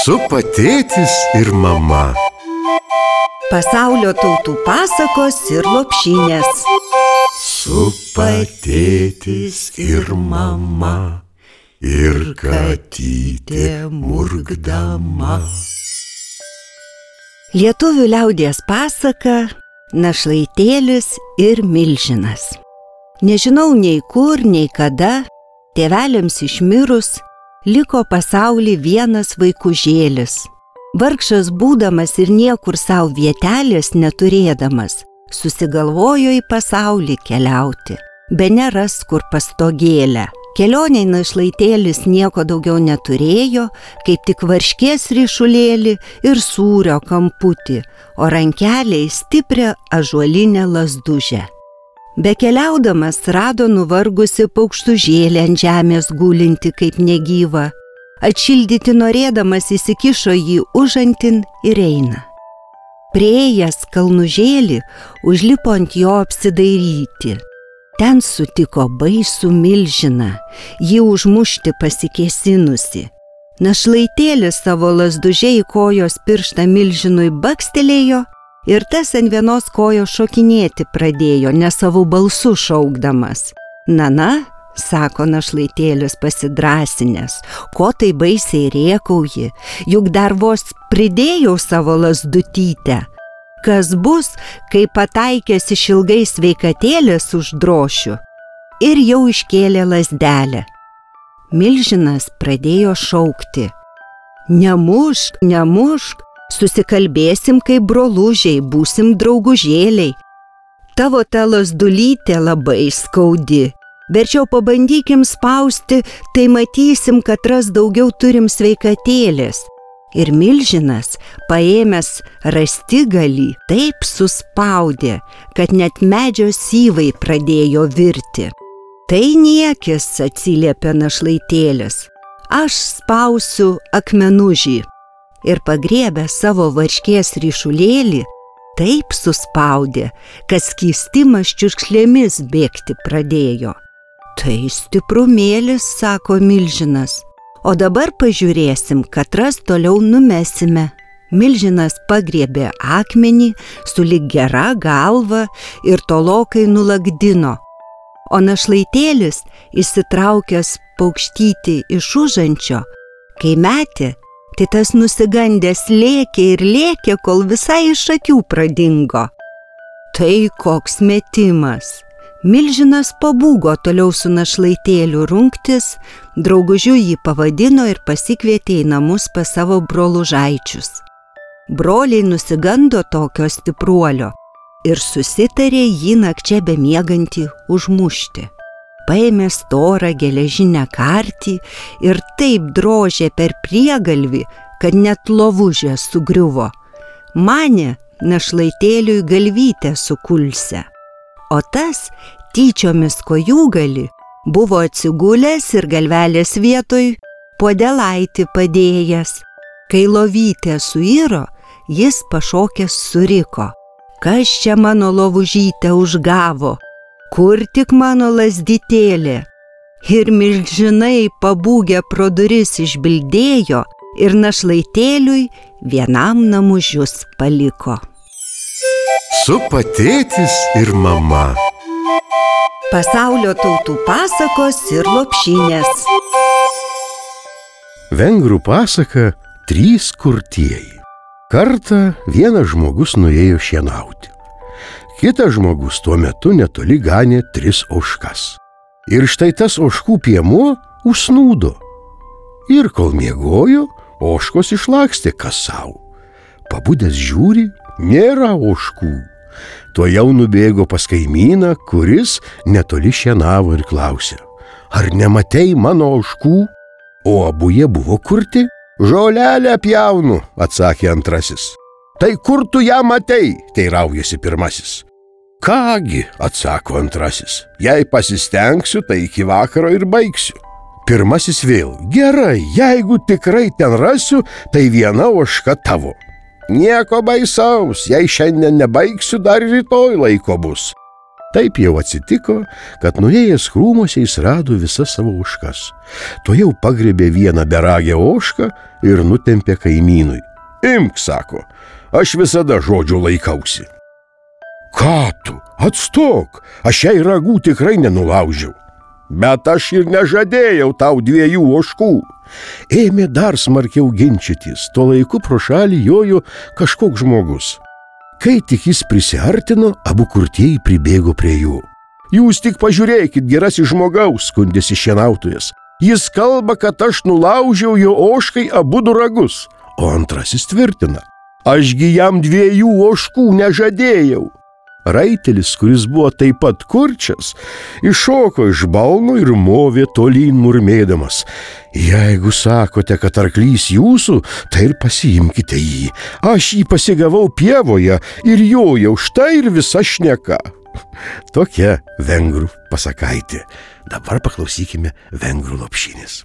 Supa tėtis ir mama. Pasaulio tautų pasakos ir lopšinės. Supa tėtis ir mama, ir katytė murkdama. Lietuvių liaudies pasaka Našlaitėlis ir milžinas. Nežinau nei kur, nei kada, tėveliams išmirus, liko pasauly vienas vaikužėlis. Vargšas būdamas ir niekur savo vietelės neturėdamas, susigalvojo į pasaulį keliauti, be neras kur pastogėlę. Kelioniai Našlaitėlis nieko daugiau neturėjo, kaip tik varškės ryšulėlį ir sūrio kamputį, o rankeliai stiprią ąžuolinę lazdužę. Bekeliaudamas rado nuvargusi paukštužėlę ant žemės gulinti kaip negyva. Atšildyti norėdamas įsikišo jį užantin ir eina. Priėjęs kalnužėlį, užlipo ant jo apsidairyti. Ten sutiko baisų milžiną, jį užmušti pasikėsinusi. Našlaitėlis savo lazduže į kojos pirštą milžinui bakstelėjo ir tas ant vienos kojos šokinėti pradėjo, ne savo balsu šaukdamas. Na, sako Našlaitėlis pasidrąsinęs, ko tai baisiai rėkauji, juk dar vos pridėjau savo lazdutytę. Kas bus, kai pataikęs išilgai sveikatėlės uždrošiu, ir jau iškėlė lazdelę. Milžinas pradėjo šaukti. Nemušk, nemušk, susikalbėsim kaip brolužiai, būsim draugužėliai. Tavo ta lazdulytė labai skaudi. Verčiau pabandykim spausti, tai matysim, kad ras daugiau turim sveikatėlės. Ir milžinas, paėmęs rastigalį, taip suspaudė, kad net medžio syvai pradėjo virti. Tai niekis, atsiliepė Našlaitėlis, aš spausiu akmenužį. Ir pagriebę savo varškės ryšulėlį, taip suspaudė, kad skystimas čiurkšlėmis bėgti pradėjo. Tai stiprumėlis, sako milžinas. O dabar pažiūrėsim, katras toliau numesime. Milžinas pagriebė akmenį sulig gera galva ir tolokai nulakdino. O Našlaitėlis, išsitraukęs paukštytį iš užančio, kai metė, tai tas nusigandęs lėkė ir lėkė, kol visai iš akių pradingo. Tai koks metimas! Milžinas pabūgo toliau su Našlaitėliu rungtis, draugužiu jį pavadino ir pasikvietė į namus pas savo brolužaičius. Broliai nusigando tokio stipruolio ir susitarė jį nakčia bemiegantį užmušti. Paėmė storą geležinę kartį ir taip drožė per priegalvį, kad net lovužė sugriuvo. Manė Našlaitėliui galvytę sukulsę. O tas tyčiomis kojūgalį buvo atsigulęs ir galvelės vietoj podelaitį padėjęs. Kai lovytė suiro, jis pašokęs suriko. Kas čia mano lovužytę užgavo? Kur tik mano lazdytėlė? Ir milžinai pabūgę pro duris išbildėjo ir Našlaitėliui vienam namužius paliko. Supa tėtis ir mama. Pasaulio tautų pasakos ir lopšinės. Vengrų pasaka Trys kurtieji. Kartą vienas žmogus nuėjo šienauti. Kitas žmogus tuo metu netoli ganė 3 ožkas. Ir štai tas ožkų piemuo užsnūdo. Ir kol miegojo, ožkos išlakstė kas sau. Pabudęs žiūri, nėra ožkų. Tuojau nubėgo pas kaimyną, kuris netoli šienavo ir klausė: ar nematei mano ožkų? O abu jie buvo kurti. Žolelę pjaunu, atsakė antrasis. Tai kur tu ją matei? Teiraujasi pirmasis. Kągi, atsako antrasis, jei pasistengsiu, tai iki vakaro ir baigsiu. Pirmasis vėl: gerai, jeigu tikrai ten rasiu, tai viena ožka tavo. Nieko baisaus, jei šiandien nebaigsiu, dar rytoj laiko bus. Taip jau atsitiko, kad nuėjęs krūmuose jis rado visas savo ožkas. Tuojau pagriebė vieną beragę ožką ir nutempė kaimynui. Imk, sako, aš visada žodžio laikausi. Ką tu, atstok, aš jai ragų tikrai nenulaužiau. Bet aš ir nežadėjau tau 2 ožkų. Ėmė dar smarkiau ginčytis, tuo laiku pro šalį jojo kažkoks žmogus. Kai tik jis prisiartino, abu kurtieji pribėgo prie jų. Jūs tik pažiūrėkit, gerasis žmogaus, skundėsi šienautojas. Jis kalba, kad aš nulaužiau jo ožkai abudu ragus, o antrasis tvirtina. Ašgi jam 2 ožkų nežadėjau. Raitelis, kuris buvo taip pat kurčias, iššoko iš balno ir movė tolyn murmėdamas. Jeigu sakote, kad arklys jūsų, tai ir pasiimkite jį. Aš jį pasigavau pievoje ir jojau, štai ir visa šneka. Tokia vengrų pasakaitė. Dabar paklausykime vengrų lopšinės.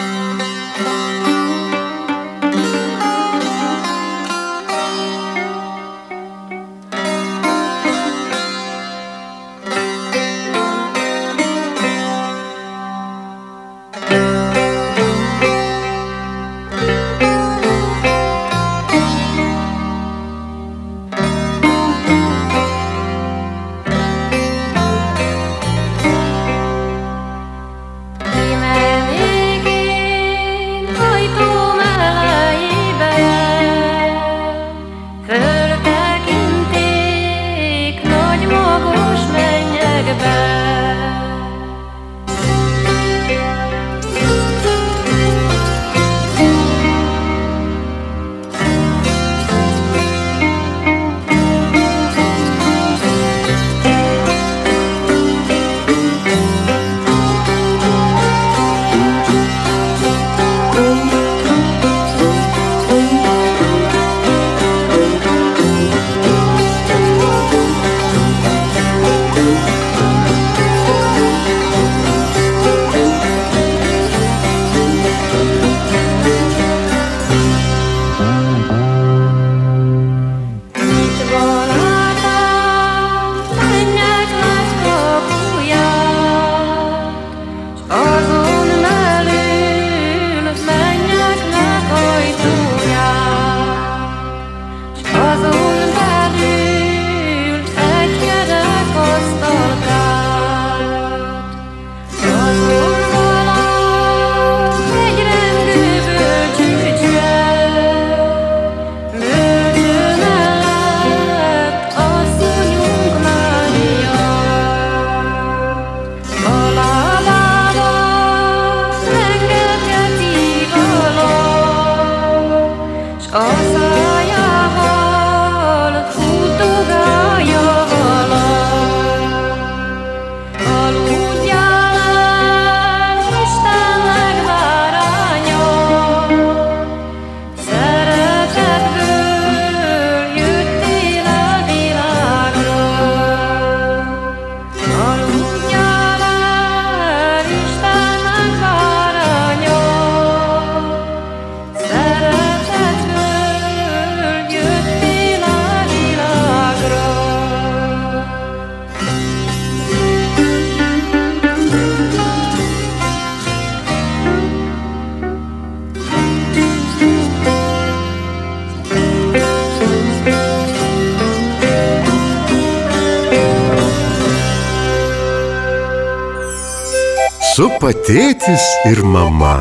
Supatėtis ir mama.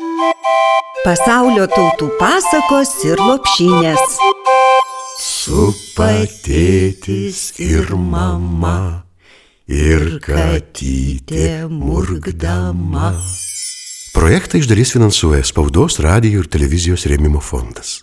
Pasaulio tautų pasakos ir lopšinės. Supatėtis ir mama, ir katytė murkdama. Projektą iš dalies finansuoja Spaudos, radijo ir televizijos rėmimo fondas.